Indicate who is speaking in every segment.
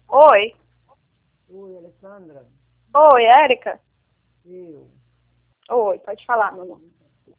Speaker 1: Oi.
Speaker 2: Oi, Alessandra.
Speaker 1: Oi, Érica.
Speaker 2: Eu.
Speaker 1: Oi, pode falar, meu amor.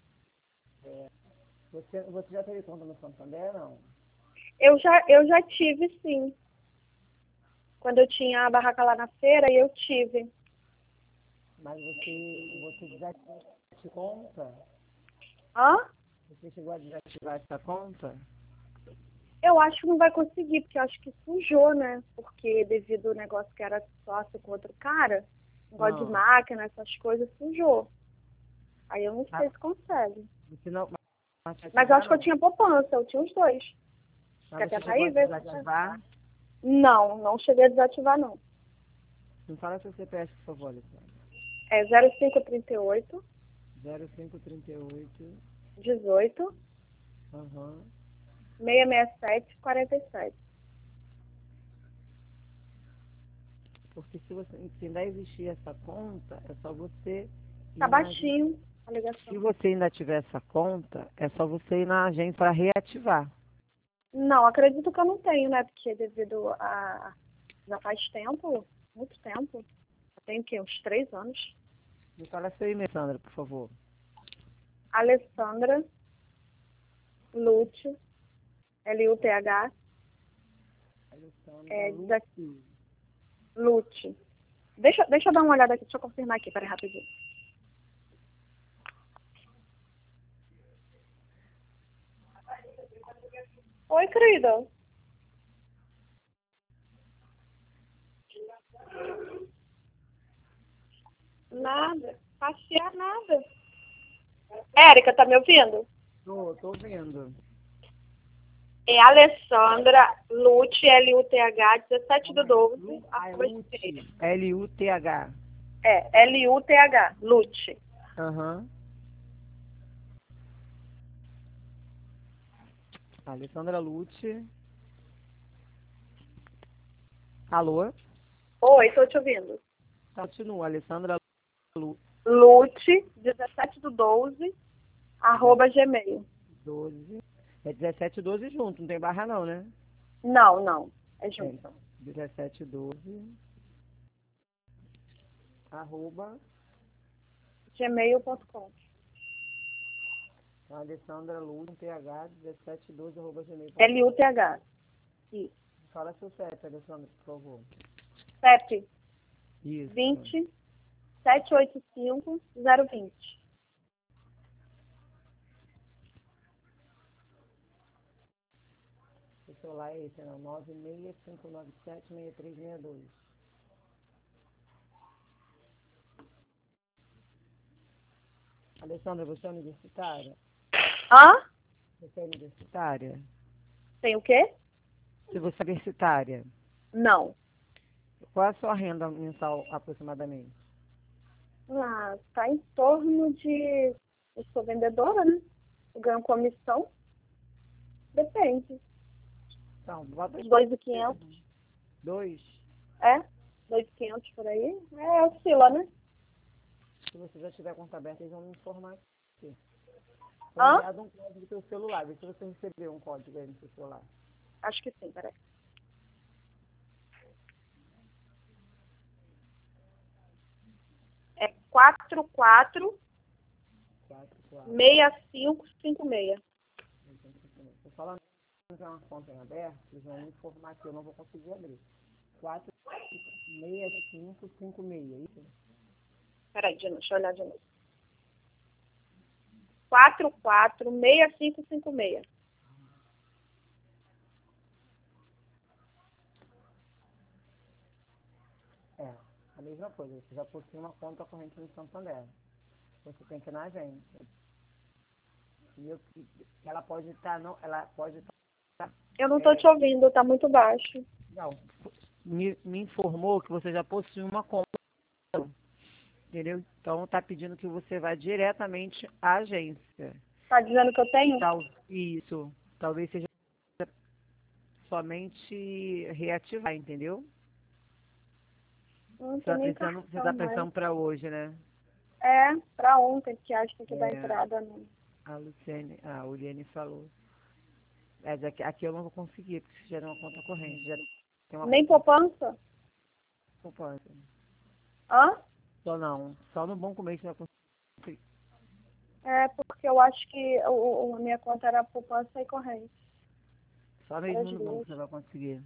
Speaker 2: Você já teve conta no Santander, não?
Speaker 1: Eu já tive, sim. Quando eu tinha a barraca lá na feira, eu tive.
Speaker 2: Mas você desativou essa conta?
Speaker 1: Hã?
Speaker 2: Você chegou a desativar essa conta?
Speaker 1: Eu acho que não vai conseguir, porque eu acho que sujou, né? Porque devido ao negócio que era sócio com outro cara, negócio de
Speaker 2: Não.
Speaker 1: máquina, essas coisas, sujou. Aí eu não
Speaker 2: Ah,
Speaker 1: sei se consegue.
Speaker 2: você não vai
Speaker 1: Mas eu
Speaker 2: desativar,
Speaker 1: acho que eu
Speaker 2: não?
Speaker 1: tinha poupança, eu tinha os dois. Quer
Speaker 2: Mas você
Speaker 1: tentar
Speaker 2: chegou a
Speaker 1: aí ver se consegue?
Speaker 2: desativar?
Speaker 1: Não cheguei a desativar, não.
Speaker 2: Me fala seu CPF, por favor, Alessandra.
Speaker 1: É 0538
Speaker 2: 0538.
Speaker 1: 18
Speaker 2: Aham.
Speaker 1: 667 47.
Speaker 2: Porque se ainda existir essa conta, é só você
Speaker 1: Tá
Speaker 2: ir na agência.
Speaker 1: baixinho a
Speaker 2: Se
Speaker 1: ligação.
Speaker 2: você ainda tiver essa conta, é só você ir na agência para reativar.
Speaker 1: Não, acredito que eu não tenho, né? Porque devido a. Já faz tempo, muito tempo. Eu tenho o quê? Uns 3 anos.
Speaker 2: Me fala seu e-mail, Sandra, por favor.
Speaker 1: Alessandra Lute, Luth,
Speaker 2: Alessandra
Speaker 1: Lute.
Speaker 2: Luci.
Speaker 1: Deixa eu dar uma olhada aqui, deixa eu confirmar aqui, peraí, rapidinho. Oi, querida. Nada. Passear nada. Érica, tá me ouvindo?
Speaker 2: Tô vendo.
Speaker 1: É Alessandra Lute, Luth, 17 do
Speaker 2: Calma aí.
Speaker 1: 12, arroba
Speaker 2: Luthi.
Speaker 1: gmail.
Speaker 2: Luth.
Speaker 1: Luth, Lute.
Speaker 2: Aham. Alessandra Luthi. Alô?
Speaker 1: Oi, tô te ouvindo.
Speaker 2: Continua. Alessandra Luthi.
Speaker 1: Lute, 17 do 12, arroba gmail.
Speaker 2: 12. É 17 12 junto, não tem barra não, né?
Speaker 1: Não. É
Speaker 2: É,
Speaker 1: junto.
Speaker 2: então. 17 12 arroba
Speaker 1: Gmail.com.
Speaker 2: Alessandra Luthi, TH, 12 arroba gmail.
Speaker 1: Luth. Isso.
Speaker 2: Fala seu CEP, Alessandra, por favor.
Speaker 1: CEP
Speaker 2: Isso.
Speaker 1: 20 785 020.
Speaker 2: O celular é esse, não? 965976362. Alessandra, você é universitária?
Speaker 1: Hã?
Speaker 2: Você é universitária?
Speaker 1: Tem o quê?
Speaker 2: Se você é universitária,
Speaker 1: Não.
Speaker 2: qual é a sua renda mensal aproximadamente?
Speaker 1: Tá em torno de. Eu sou vendedora, né? Eu ganho comissão. Depende.
Speaker 2: Então, bota
Speaker 1: Uns 2.500.
Speaker 2: 2.
Speaker 1: É? 2.500 por aí. É, oscila, né?
Speaker 2: Se você já tiver conta aberta, eles vão me informar aqui. Foi
Speaker 1: Hã?
Speaker 2: enviado um código do seu celular. Vê se você recebeu um código aí no seu celular.
Speaker 1: Acho que sim, peraí. É 44
Speaker 2: 4, 4.
Speaker 1: 6556.
Speaker 2: Estou falando que é uma conta em aberto, eles vão me informar que eu não vou conseguir abrir. 46556, isso?
Speaker 1: Peraí, deixa eu olhar de novo. 44 6556.
Speaker 2: É, a mesma coisa. Você já possui uma conta corrente no Santander. Você tem que ir na agência. E ela pode estar, não, ela pode estar,
Speaker 1: Eu não tô te ouvindo, tá muito baixo.
Speaker 2: não, me informou que você já possui uma conta, entendeu? Então tá pedindo que você vá diretamente à agência.
Speaker 1: Tá dizendo que eu tenho?
Speaker 2: Isso, talvez seja somente reativar, entendeu?
Speaker 1: Não
Speaker 2: Você
Speaker 1: tem
Speaker 2: tá
Speaker 1: nem
Speaker 2: pensando, você
Speaker 1: cartão
Speaker 2: tá
Speaker 1: mais.
Speaker 2: pensando para hoje, né?
Speaker 1: É, pra ontem, que acho que tem que dar
Speaker 2: É,
Speaker 1: entrada no.
Speaker 2: a Luciane, a Uliane falou. Mas aqui eu não vou conseguir, porque você já é uma conta corrente. Já Tem uma
Speaker 1: Nem poupança?
Speaker 2: poupança.
Speaker 1: Hã?
Speaker 2: Só não. Só no Bom Começo vai conseguir.
Speaker 1: É, porque eu acho que a minha conta era poupança e corrente.
Speaker 2: Só mesmo
Speaker 1: As
Speaker 2: no Bom
Speaker 1: duas.
Speaker 2: que você vai conseguir.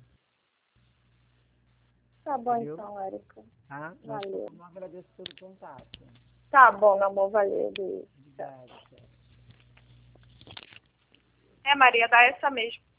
Speaker 1: Tá bom
Speaker 2: Entendeu?
Speaker 1: então, Érica.
Speaker 2: Tá?
Speaker 1: Valeu.
Speaker 2: Eu agradeço pelo contato.
Speaker 1: Tá bom, meu amor, valeu. Beijo.
Speaker 2: Obrigado.
Speaker 1: É, Maria, dá essa mesmo.